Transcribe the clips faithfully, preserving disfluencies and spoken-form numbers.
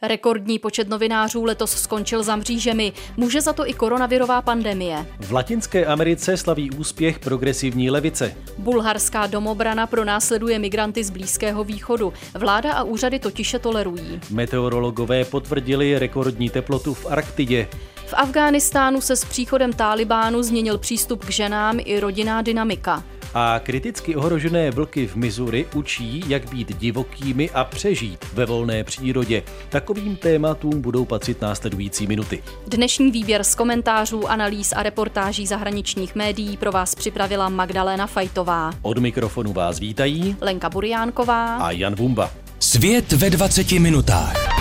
Rekordní počet novinářů letos skončil za mřížemi. Může za to i koronavirová pandemie. V Latinské Americe slaví úspěch progresivní levice. Bulharská domobrana pronásleduje migranty z Blízkého východu. Vláda a úřady totiž je tolerují. Meteorologové potvrdili rekordní teplotu v Arktidě. V Afghánistánu se s příchodem Tálibánu změnil přístup k ženám i rodinná dynamika. A kriticky ohrožené vlky v Missouri učí, jak být divokými a přežít ve volné přírodě. Takovým tématům budou patřit následující minuty. Dnešní výběr z komentářů, analýz a reportáží zahraničních médií pro vás připravila Magdalena Fajtová. Od mikrofonu vás vítají Lenka Burjánková a Jan Vumba. Svět ve dvaceti minutách.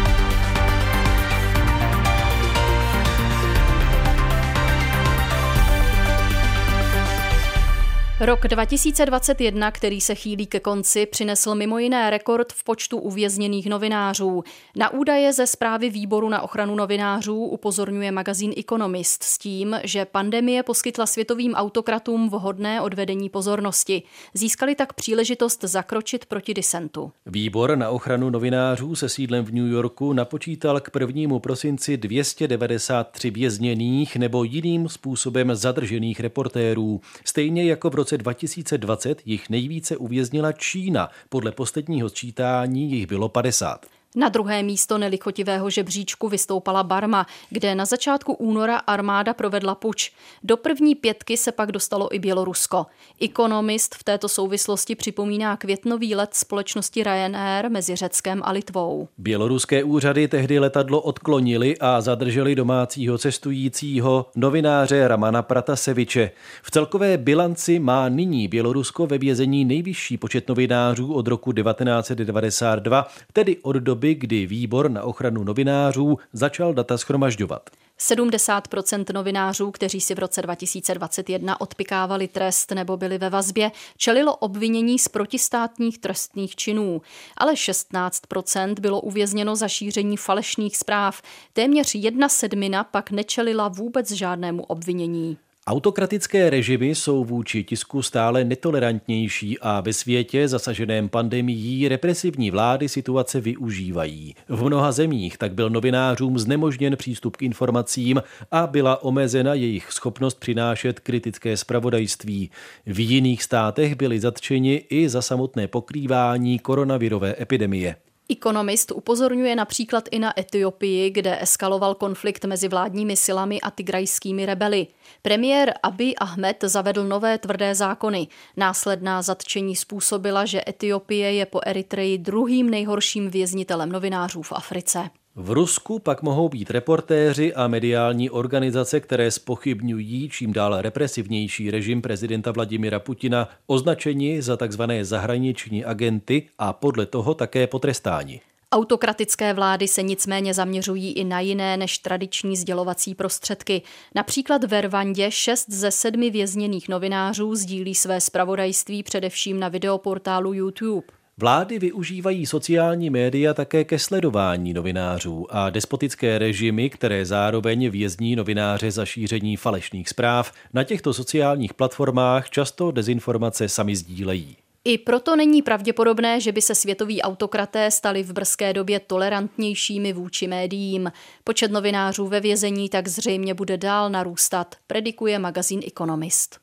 Rok dva tisíce dvacet jedna, který se chýlí ke konci, přinesl mimo jiné rekord v počtu uvězněných novinářů. Na údaje ze zprávy Výboru na ochranu novinářů upozorňuje magazín Economist s tím, že pandemie poskytla světovým autokratům vhodné odvedení pozornosti. Získali tak příležitost zakročit proti disentu. Výbor na ochranu novinářů se sídlem v New Yorku napočítal k prvnímu prosinci dvě stě devadesát tři vězněných nebo jiným způsobem zadržených reportérů. Stejně jako v roce dva tisíce dvacet jich nejvíce uvěznila Čína. Podle posledního sčítání jich bylo padesát. Na druhé místo nelichotivého žebříčku vystoupala Barma, kde na začátku února armáda provedla puč. Do první pětky se pak dostalo i Bělorusko. Economist v této souvislosti připomíná květnový let společnosti Ryanair mezi Řeckem a Litvou. Běloruské úřady tehdy letadlo odklonili a zadrželi domácího cestujícího novináře Ramana Prataseviče. V celkové bilanci má nyní Bělorusko ve vězení nejvyšší počet novinářů od roku devatenáct set devadesát dva, tedy od doby, kdy Výbor na ochranu novinářů začal data shromažďovat. sedmdesát procent novinářů, kteří si v roce dva tisíce dvacet jedna odpykávali trest nebo byli ve vazbě, čelilo obvinění z protistátních trestných činů. Ale šestnáct procent bylo uvězněno za šíření falešných zpráv. Téměř jedna sedmina pak nečelila vůbec žádnému obvinění. Autokratické režimy jsou vůči tisku stále netolerantnější a ve světě zasaženém pandemií represivní vlády situace využívají. V mnoha zemích tak byl novinářům znemožněn přístup k informacím a byla omezena jejich schopnost přinášet kritické zpravodajství. V jiných státech byli zatčeni i za samotné pokrývání koronavirové epidemie. Economist upozorňuje například i na Etiopii, kde eskaloval konflikt mezi vládními silami a tigrajskými rebeli. Premiér Abiy Ahmed zavedl nové tvrdé zákony. Následná zatčení způsobila, že Etiopie je po Eritreji druhým nejhorším věznitelem novinářů v Africe. V Rusku pak mohou být reportéři a mediální organizace, které zpochybňují čím dál represivnější režim prezidenta Vladimira Putina, označeni za takzvané zahraniční agenty a podle toho také potrestáni. Autokratické vlády se nicméně zaměřují i na jiné než tradiční sdělovací prostředky. Například ve Rwandě šest ze sedmi vězněných novinářů sdílí své zpravodajství především na videoportálu YouTube. Vlády využívají sociální média také ke sledování novinářů a despotické režimy, které zároveň vězní novináře za šíření falešných zpráv, na těchto sociálních platformách často dezinformace sami sdílejí. I proto není pravděpodobné, že by se světoví autokraté stali v brzké době tolerantnějšími vůči médiím. Počet novinářů ve vězení tak zřejmě bude dál narůstat, predikuje magazín Economist.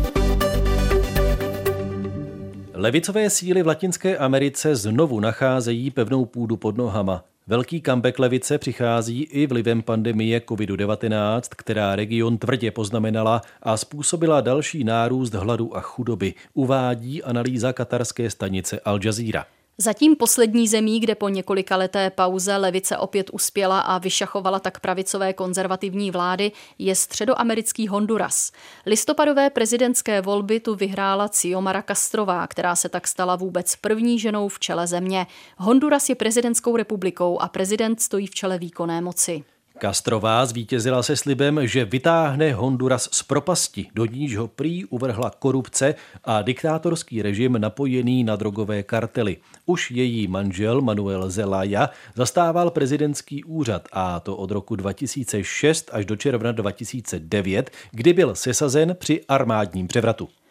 Levicové síly v Latinské Americe znovu nacházejí pevnou půdu pod nohama. Velký comeback levice přichází i vlivem pandemie covid devatenáct, která region tvrdě poznamenala a způsobila další nárůst hladu a chudoby, uvádí analýza katarské stanice Al Jazeera. Zatím poslední zemí, kde po několika leté pauze levice opět uspěla a vyšachovala tak pravicové konzervativní vlády, je středoamerický Honduras. Listopadové prezidentské volby tu vyhrála Xiomara Castrová, která se tak stala vůbec první ženou v čele země. Honduras je prezidentskou republikou a prezident stojí v čele výkonné moci. Castrová zvítězila se slibem, že vytáhne Honduras z propasti, do níž ho prý uvrhla korupce a diktátorský režim napojený na drogové kartely. Už její manžel Manuel Zelaya zastával prezidentský úřad, a to od roku dva tisíce šest až do června dva tisíce devět, kdy byl sesazen při armádním převratu.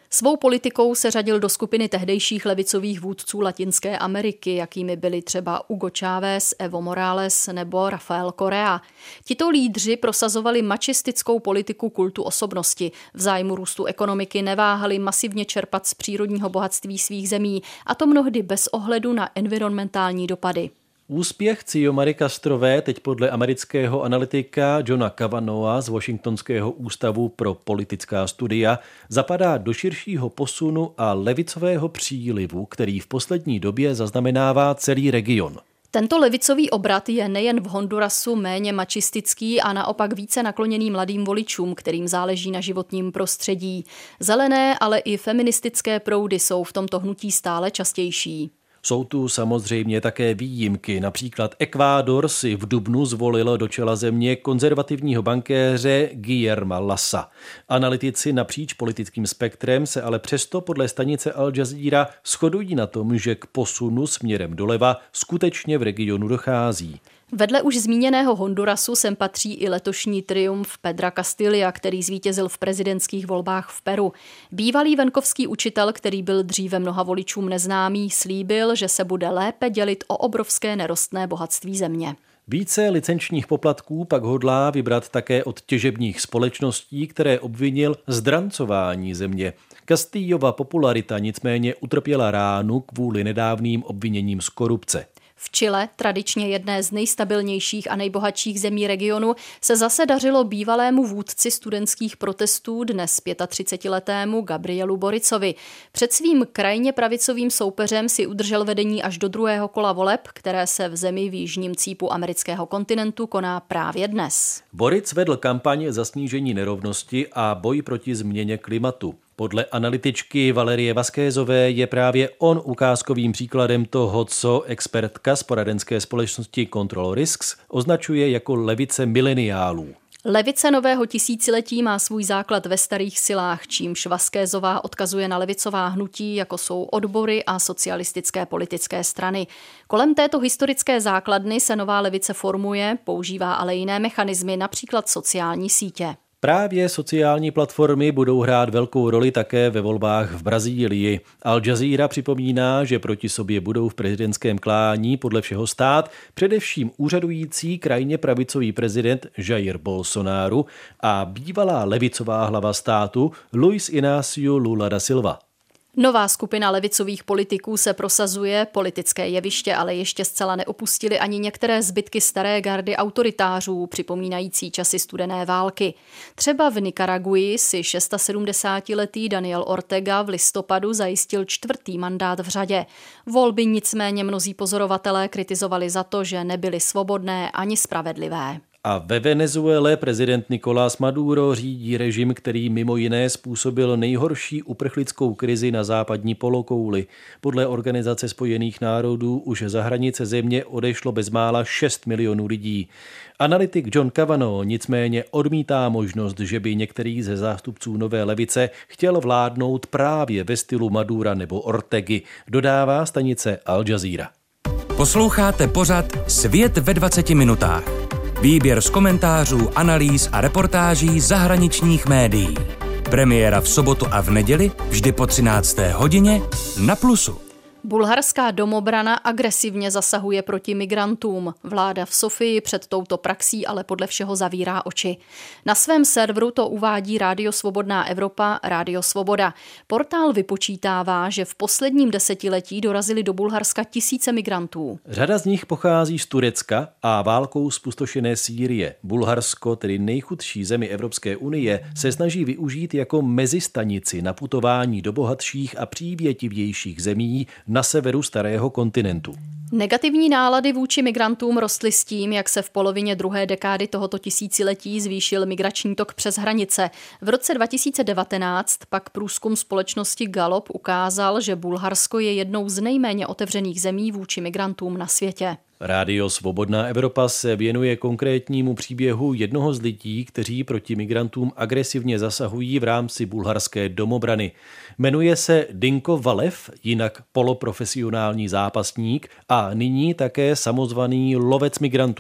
Svou politikou se řadil do skupiny tehdejších levicových vůdců Latinské Ameriky, jakými byli třeba Hugo Chávez, Evo Morales nebo Rafael Correa. Tito lídři prosazovali mačistickou politiku kultu osobnosti. V zájmu růstu ekonomiky neváhali masivně čerpat z přírodního bohatství svých zemí, a to mnohdy bez ohledu na environmentální dopady. Úspěch Xiomary Castrové teď podle amerického analytika Johna Cavanaugha z Washingtonského ústavu pro politická studia zapadá do širšího posunu a levicového přílivu, který v poslední době zaznamenává celý region. Tento levicový obrat je nejen v Hondurasu méně mačistický a naopak více nakloněný mladým voličům, kterým záleží na životním prostředí. Zelené, ale i feministické proudy jsou v tomto hnutí stále častější. Jsou tu samozřejmě také výjimky. Například Ekvádor si v dubnu zvolil do čela země konzervativního bankéře Guillerma Lassa. Analytici napříč politickým spektrem se ale přesto podle stanice Al Jazeera shodují na tom, že k posunu směrem doleva skutečně v regionu dochází. Vedle už zmíněného Hondurasu sem patří i letošní triumf Pedra Castilla, který zvítězil v prezidentských volbách v Peru. Bývalý venkovský učitel, který byl dříve mnoha voličům neznámý, slíbil, že se bude lépe dělit o obrovské nerostné bohatství země. Více licenčních poplatků pak hodlá vybrat také od těžebních společností, které obvinil z drancování země. Castillova popularita nicméně utrpěla ránu kvůli nedávným obviněním z korupce. V Chile, tradičně jedné z nejstabilnějších a nejbohatších zemí regionu, se zase dařilo bývalému vůdci studentských protestů, dnes třicetiletému Gabrielu Boricovi. Před svým krajně pravicovým soupeřem si udržel vedení až do druhého kola voleb, které se v zemi v jižním cípu amerického kontinentu koná právě dnes. Boric vedl kampaň za snížení nerovnosti a boj proti změně klimatu. Podle analytičky Valerie Vasquezové je právě on ukázkovým příkladem toho, co expertka z poradenské společnosti Control Risks označuje jako levice mileniálů. Levice nového tisíciletí má svůj základ ve starých silách, čímž Vasquezová odkazuje na levicová hnutí, jako jsou odbory a socialistické politické strany. Kolem této historické základny se nová levice formuje, používá ale jiné mechanismy, například sociální sítě. Právě sociální platformy budou hrát velkou roli také ve volbách v Brazílii. Al Jazeera připomíná, že proti sobě budou v prezidentském klání podle všeho stát především úřadující krajně pravicový prezident Jair Bolsonaro a bývalá levicová hlava státu Luiz Inácio Lula da Silva. Nová skupina levicových politiků se prosazuje, politické jeviště ale ještě zcela neopustily ani některé zbytky staré gardy autoritářů, připomínající časy studené války. Třeba v Nikaraguji si sedmdesátišestiletý Daniel Ortega v listopadu zajistil čtvrtý mandát v řadě. Volby nicméně mnozí pozorovatelé kritizovali za to, že nebyly svobodné ani spravedlivé. A ve Venezuele prezident Nicolás Maduro řídí režim, který mimo jiné způsobil nejhorší uprchlickou krizi na západní polokouli. Podle Organizace spojených národů už za hranice země odešlo bezmála šest milionů lidí. Analytik John Cavanaugh nicméně odmítá možnost, že by některý ze zástupců nové levice chtěl vládnout právě ve stylu Madura nebo Ortegy, dodává stanice Al Jazeera. Posloucháte pořad Svět ve dvaceti minutách. Výběr z komentářů, analýz a reportáží zahraničních médií. Premiéra v sobotu a v neděli vždy po třinácté hodině na Plusu. Bulharská domobrana agresivně zasahuje proti migrantům. Vláda v Sofii před touto praxí ale podle všeho zavírá oči. Na svém serveru to uvádí Rádio Svobodná Evropa, Rádio Svoboda. Portál vypočítává, že v posledním desetiletí dorazili do Bulharska tisíce migrantů. Řada z nich pochází z Turecka a válkou zpustošené Sýrie. Bulharsko, tedy nejchudší zemi Evropské unie, se snaží využít jako mezistanici na putování do bohatších a přívětivějších zemí na severu starého kontinentu. Negativní nálady vůči migrantům rostly s tím, jak se v polovině druhé dekády tohoto tisíciletí zvýšil migrační tok přes hranice. V roce dva tisíce devatenáct pak průzkum společnosti Gallup ukázal, že Bulharsko je jednou z nejméně otevřených zemí vůči migrantům na světě. Rádio Svobodná Evropa se věnuje konkrétnímu příběhu jednoho z lidí, kteří proti migrantům agresivně zasahují v rámci bulharské domobrany. Jmenuje se Dinko Valev, jinak poloprofesionální zápasník a nyní také samozvaný lovec migrantů.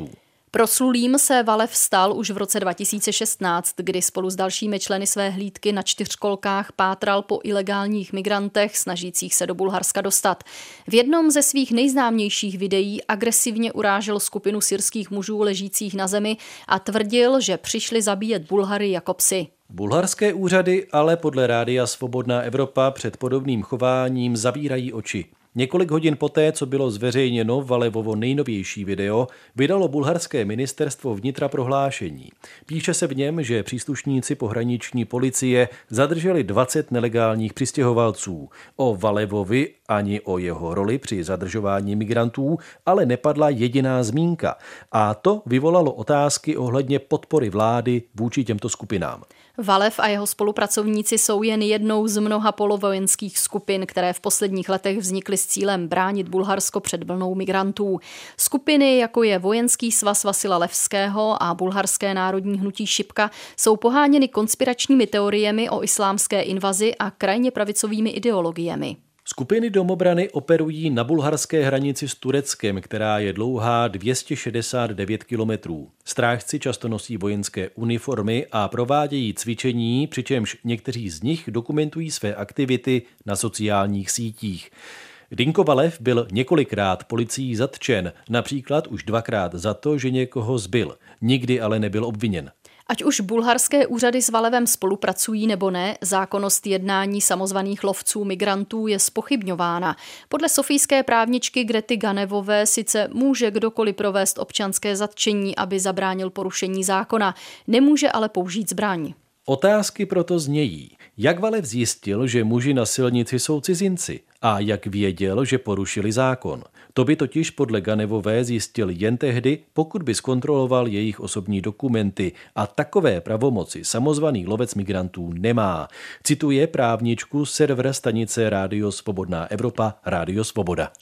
Proslulým se Valev stal už v roce dva tisíce šestnáct, kdy spolu s dalšími členy své hlídky na čtyřkolkách pátral po ilegálních migrantech snažících se do Bulharska dostat. V jednom ze svých nejznámějších videí agresivně urážel skupinu syrských mužů ležících na zemi a tvrdil, že přišli zabíjet Bulhary jako psy. Bulharské úřady ale podle Rádia Svobodná Evropa před podobným chováním zavírají oči. Několik hodin poté, co bylo zveřejněno Valevovo nejnovější video, vydalo bulharské ministerstvo vnitra prohlášení. Píše se v něm, že příslušníci pohraniční policie zadrželi dvacet nelegálních přistěhovalců. O Valevovi ani o jeho roli při zadržování migrantů ale nepadla jediná zmínka. A to vyvolalo otázky ohledně podpory vlády vůči těmto skupinám. Valev a jeho spolupracovníci jsou jen jednou z mnoha polovojenských skupin, které v posledních letech vznikly s cílem bránit Bulharsko před vlnou migrantů. Skupiny, jako je Vojenský svaz Vasila Levského a Bulharské národní hnutí Šipka, jsou poháněny konspiračními teoriemi o islámské invazi a krajně pravicovými ideologiemi. Skupiny domobrany operují na bulharské hranici s Tureckem, která je dlouhá dvě stě šedesát devět kilometrů. Strážci často nosí vojenské uniformy a provádějí cvičení, přičemž někteří z nich dokumentují své aktivity na sociálních sítích. Dinko Valev byl několikrát policií zatčen, například už dvakrát za to, že někoho zbil. Nikdy ale nebyl obviněn. Ať už bulharské úřady s Valevem spolupracují nebo ne, zákonnost jednání samozvaných lovců migrantů je zpochybňována. Podle sofijské právničky Grety Ganevové sice může kdokoliv provést občanské zatčení, aby zabránil porušení zákona, nemůže ale použít zbraň. Otázky proto znějí, jak Valev zjistil, že muži na silnici jsou cizinci a jak věděl, že porušili zákon. To by totiž podle Ganevové zjistil jen tehdy, pokud by zkontroloval jejich osobní dokumenty a takové pravomoci samozvaný lovec migrantů nemá. Cituje právničku server stanice Rádio Svobodná Evropa Rádio Svoboda.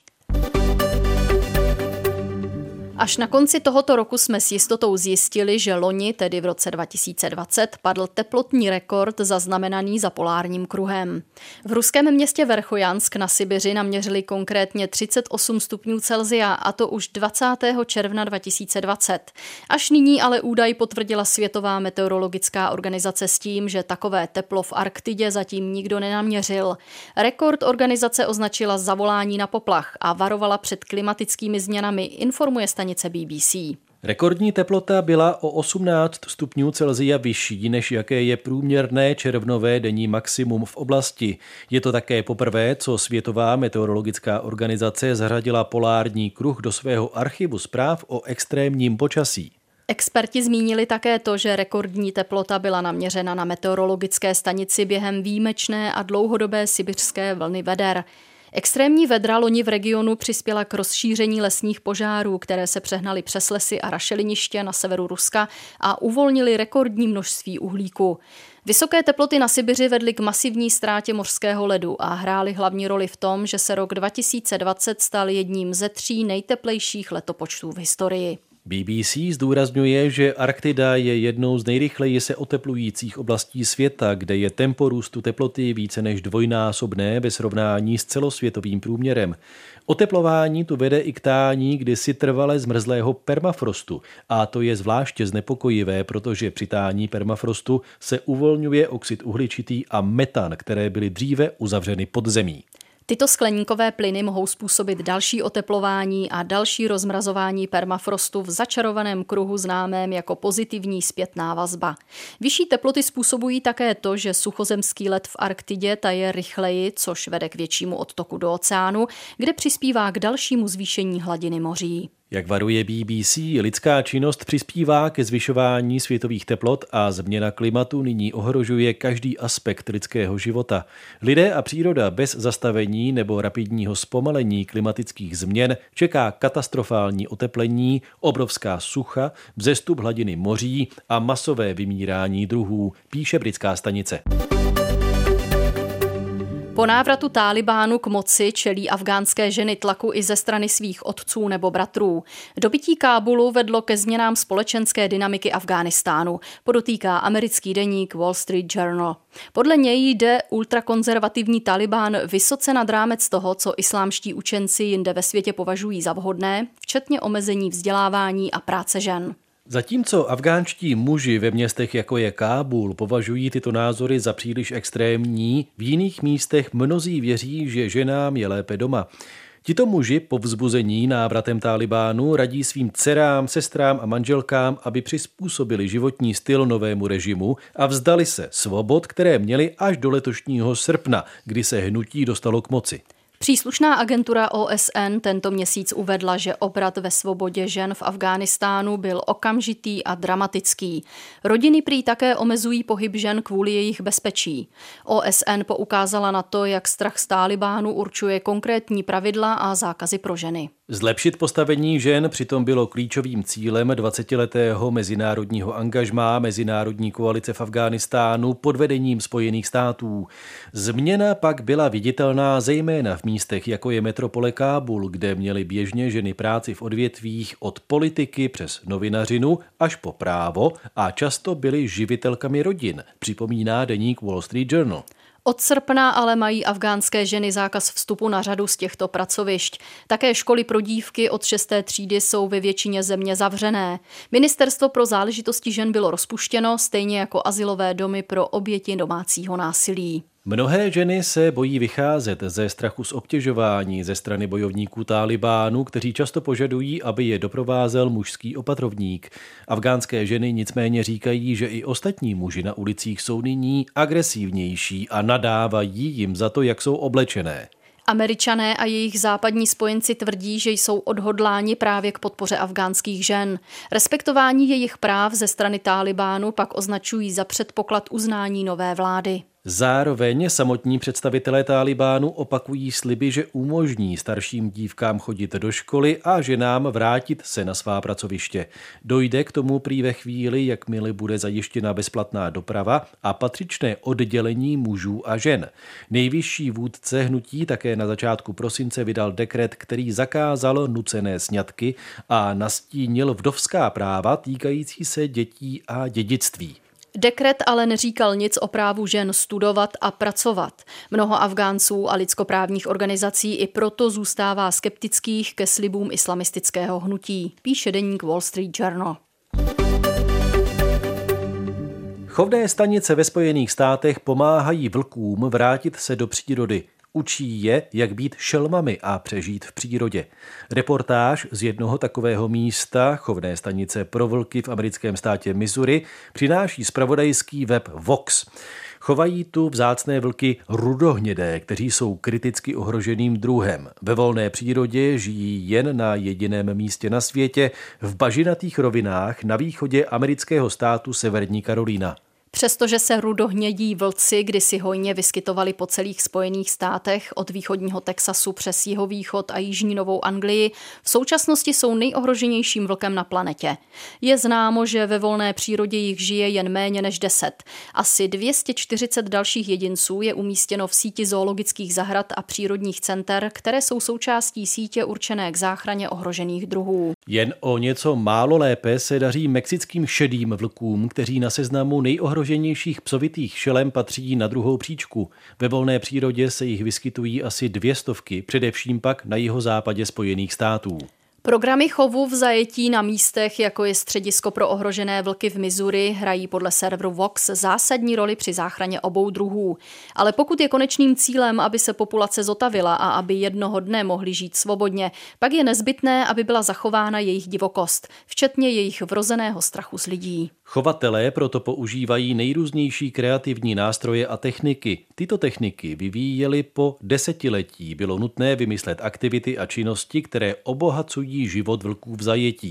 Až na konci tohoto roku jsme s jistotou zjistili, že loni, tedy v roce dva tisíce dvacet, padl teplotní rekord zaznamenaný za polárním kruhem. V ruském městě Verchojansk na Sibiři naměřili konkrétně třicet osm stupňů Celsia, a to už dvacátého června dva tisíce dvacet. Až nyní ale údaj potvrdila Světová meteorologická organizace s tím, že takové teplo v Arktidě zatím nikdo nenaměřil. Rekord organizace označila za volání na poplach a varovala před klimatickými změnami, informuje stanice B B C. Rekordní teplota byla o osmnáct stupňů Celsia vyšší, než jaké je průměrné červnové denní maximum v oblasti. Je to také poprvé, co Světová meteorologická organizace zařadila polární kruh do svého archivu zpráv o extrémním počasí. Experti zmínili také to, že rekordní teplota byla naměřena na meteorologické stanici během výjimečné a dlouhodobé sibiřské vlny veder. Extrémní vedra loni v regionu přispěla k rozšíření lesních požárů, které se přehnaly přes lesy a rašeliniště na severu Ruska a uvolnily rekordní množství uhlíku. Vysoké teploty na Sibiři vedly k masivní ztrátě mořského ledu a hrály hlavní roli v tom, že se rok dva tisíce dvacet stal jedním ze tří nejteplejších letopočtů v historii. B B C zdůrazňuje, že Arktida je jednou z nejrychleji se oteplujících oblastí světa, kde je tempo růstu teploty více než dvojnásobné ve srovnání s celosvětovým průměrem. Oteplování tu vede i k tání kdysi trvale zmrzlého permafrostu a to je zvláště znepokojivé, protože při tání permafrostu se uvolňuje oxid uhličitý a metan, které byly dříve uzavřeny pod zemí. Tyto skleníkové plyny mohou způsobit další oteplování a další rozmrazování permafrostu v začarovaném kruhu známém jako pozitivní zpětná vazba. Vyšší teploty způsobují také to, že suchozemský led v Arktidě taje rychleji, což vede k většímu odtoku do oceánu, kde přispívá k dalšímu zvýšení hladiny moří. Jak varuje B B C, lidská činnost přispívá ke zvyšování světových teplot a změna klimatu nyní ohrožuje každý aspekt lidského života. Lidé a příroda bez zastavení nebo rapidního zpomalení klimatických změn čeká katastrofální oteplení, obrovská sucha, vzestup hladiny moří a masové vymírání druhů, píše britská stanice. Po návratu Tálibánu k moci čelí afghánské ženy tlaku i ze strany svých otců nebo bratrů. Dobytí Kábulu vedlo ke změnám společenské dynamiky Afghánistánu, podotýká americký deník Wall Street Journal. Podle něj jde ultrakonzervativní Tálibán vysoce nad rámec toho, co islámští učenci jinde ve světě považují za vhodné, včetně omezení vzdělávání a práce žen. Zatímco afgánští muži ve městech jako je Kábul považují tyto názory za příliš extrémní, v jiných místech mnozí věří, že ženám je lépe doma. Tito muži po vzbuzení návratem Tálibánu radí svým dcerám, sestrám a manželkám, aby přizpůsobili životní styl novému režimu a vzdali se svobod, které měli až do letošního srpna, kdy se hnutí dostalo k moci. Příslušná agentura O S N tento měsíc uvedla, že obrat ve svobodě žen v Afghánistánu byl okamžitý a dramatický. Rodiny prý také omezují pohyb žen kvůli jejich bezpečí. O S N poukázala na to, jak strach z Tálibánu určuje konkrétní pravidla a zákazy pro ženy. Zlepšit postavení žen přitom bylo klíčovým cílem dvacetiletého mezinárodního angažmá Mezinárodní koalice v Afghánistánu pod vedením Spojených států. Změna pak byla viditelná zejména v místech, jako je metropole Kábul, kde měly běžně ženy práci v odvětvích od politiky přes novinařinu až po právo a často byly živitelkami rodin, připomíná deník Wall Street Journal. Od srpna ale mají afgánské ženy zákaz vstupu na řadu z těchto pracovišť. Také školy pro dívky od šesté třídy jsou ve většině země zavřené. Ministerstvo pro záležitosti žen bylo rozpuštěno, stejně jako azylové domy pro oběti domácího násilí. Mnohé ženy se bojí vycházet ze strachu z obtěžování ze strany bojovníků Tálibánu, kteří často požadují, aby je doprovázel mužský opatrovník. Afgánské ženy nicméně říkají, že i ostatní muži na ulicích jsou nyní agresivnější a nadávají jim za to, jak jsou oblečené. Američané a jejich západní spojenci tvrdí, že jsou odhodláni právě k podpoře afgánských žen. Respektování jejich práv ze strany Tálibánu pak označují za předpoklad uznání nové vlády. Zároveň samotní představitelé Tálibánu opakují sliby, že umožní starším dívkám chodit do školy a ženám vrátit se na svá pracoviště. Dojde k tomu prý ve chvíli, jakmile bude zajištěna bezplatná doprava a patřičné oddělení mužů a žen. Nejvyšší vůdce hnutí také na začátku prosince vydal dekret, který zakázal nucené sňatky a nastínil vdovská práva týkající se dětí a dědictví. Dekret ale neříkal nic o právu žen studovat a pracovat. Mnoho Afgánců a lidskoprávních organizací i proto zůstává skeptických ke slibům islamistického hnutí, píše deník Wall Street Journal. Chovné stanice ve Spojených státech pomáhají vlkům vrátit se do přírody. Učí je, jak být šelmami a přežít v přírodě. Reportáž z jednoho takového místa, chovné stanice pro vlky v americkém státě Missouri, přináší zpravodajský web Vox. Chovají tu vzácné vlky rudohnědé, kteří jsou kriticky ohroženým druhem. Ve volné přírodě žijí jen na jediném místě na světě, v bažinatých rovinách na východě amerického státu Severní Karolína. Přestože se rudohnědí vlci kdysi hojně vyskytovali po celých Spojených státech, od východního Texasu přes jihovýchod a jižní Novou Anglii, v současnosti jsou nejohroženějším vlkem na planetě. Je známo, že ve volné přírodě jich žije jen méně než deset. Asi dvě stě čtyřicet dalších jedinců je umístěno v síti zoologických zahrad a přírodních center, které jsou součástí sítě určené k záchraně ohrožených druhů. Jen o něco málo lépe se daří mexickým šedým vlkům, kteří na seznamu nejohroženějších psovitých šelem patří na druhou příčku. Ve volné přírodě se jich vyskytují asi dvě stovky, především pak na jihozápadě Spojených států. Programy chovu v zajetí na místech, jako je středisko pro ohrožené vlky v Missouri, hrají podle serveru Vox zásadní roli při záchraně obou druhů. Ale pokud je konečným cílem, aby se populace zotavila a aby jednoho dne mohli žít svobodně, pak je nezbytné, aby byla zachována jejich divokost, včetně jejich vrozeného strachu z lidí. Chovatelé proto používají nejrůznější kreativní nástroje a techniky. Tyto techniky vyvíjeli po desetiletí. Bylo nutné vymyslet aktivity a činnosti, které obohacují život vlků v zajetí.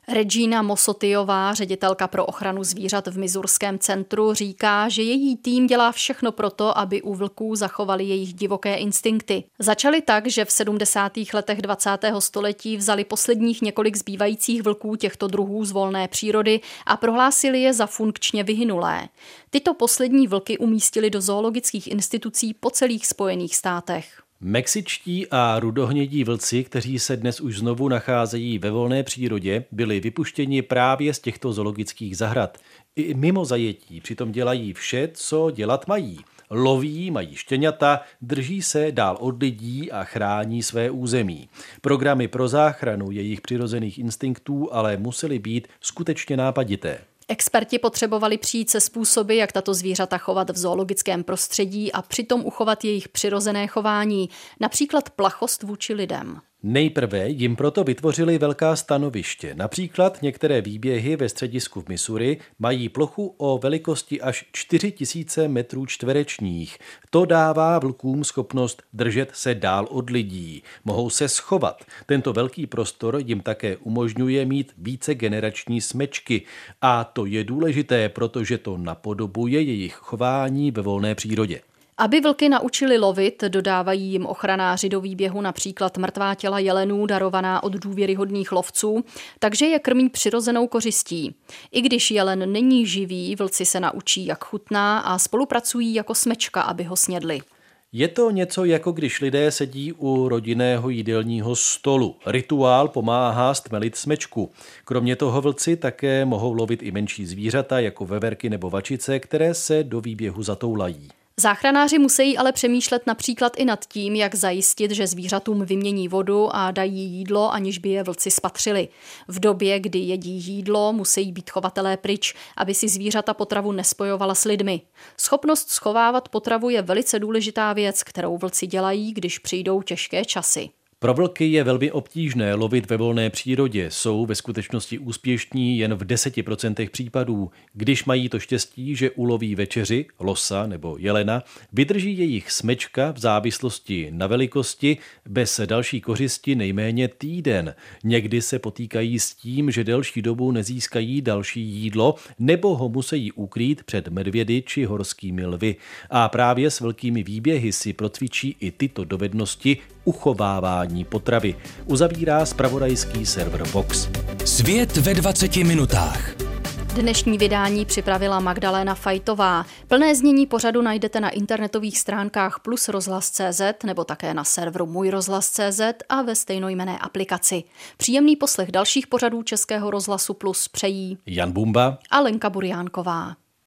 Regina Mosotyová, ředitelka pro ochranu zvířat v Missourském centru, říká, že její tým dělá všechno proto, aby u vlků zachovali jejich divoké instinkty. Začali tak, že v sedmdesátých letech dvacátého století vzali posledních několik zbývajících vlků těchto druhů z volné přírody a prohlásili je za funkčně vyhynulé. Tyto poslední vlky umístili do zoologických institucí po celých Spojených státech. Mexičtí a rudohnědí vlci, kteří se dnes už znovu nacházejí ve volné přírodě, byli vypuštěni právě z těchto zoologických zahrad. I mimo zajetí přitom dělají vše, co dělat mají. Loví, mají štěňata, drží se dál od lidí a chrání své území. Programy pro záchranu jejich přirozených instinktů ale musely být skutečně nápadité. Experti potřebovali přijít se způsoby, jak tato zvířata chovat v zoologickém prostředí a přitom uchovat jejich přirozené chování, například plachost vůči lidem. Nejprve jim proto vytvořili velká stanoviště. Například některé výběhy ve středisku v Missouri mají plochu o velikosti až čtyři tisíce metrů čtverečních. To dává vlkům schopnost držet se dál od lidí. Mohou se schovat. Tento velký prostor jim také umožňuje mít více generační smečky. A to je důležité, protože to napodobuje jejich chování ve volné přírodě. Aby vlky naučili lovit, dodávají jim ochranáři do výběhu například mrtvá těla jelenů darovaná od důvěryhodných lovců, takže je krmí přirozenou kořistí. I když jelen není živý, vlci se naučí, jak chutná a spolupracují jako smečka, aby ho snědli. Je to něco, jako když lidé sedí u rodinného jídelního stolu. Rituál pomáhá stmelit smečku. Kromě toho vlci také mohou lovit i menší zvířata, jako veverky nebo vačice, které se do výběhu zatoulají. Záchranáři musí ale přemýšlet například i nad tím, jak zajistit, že zvířatům vymění vodu a dají jídlo, aniž by je vlci spatřili. V době, kdy jedí jídlo, musí být chovatelé pryč, aby si zvířata potravu nespojovala s lidmi. Schopnost schovávat potravu je velice důležitá věc, kterou vlci dělají, když přijdou těžké časy. Pro vlky je velmi obtížné lovit ve volné přírodě. Jsou ve skutečnosti úspěšní jen v deseti procentech případů. Když mají to štěstí, že uloví večeři, losa nebo jelena, vydrží jejich smečka v závislosti na velikosti bez další kořisti nejméně týden. Někdy se potýkají s tím, že delší dobu nezískají další jídlo nebo ho musí ukrýt před medvědy či horskými lvy. A právě s velkými výběhy si procvičí i tyto dovednosti uchovávání potravy. Uzavírá zpravodajský server Vox. Svět ve dvaceti minutách. Dnešní vydání připravila Magdalena Fajtová. Plné znění pořadu najdete na internetových stránkách plus rozhlas tečka cé zet nebo také na serveru můj rozhlas tečka cé zet a ve stejnojmenné aplikaci. Příjemný poslech dalších pořadů Českého rozhlasu Plus přejí Jan Bumba a Lenka Burjánková.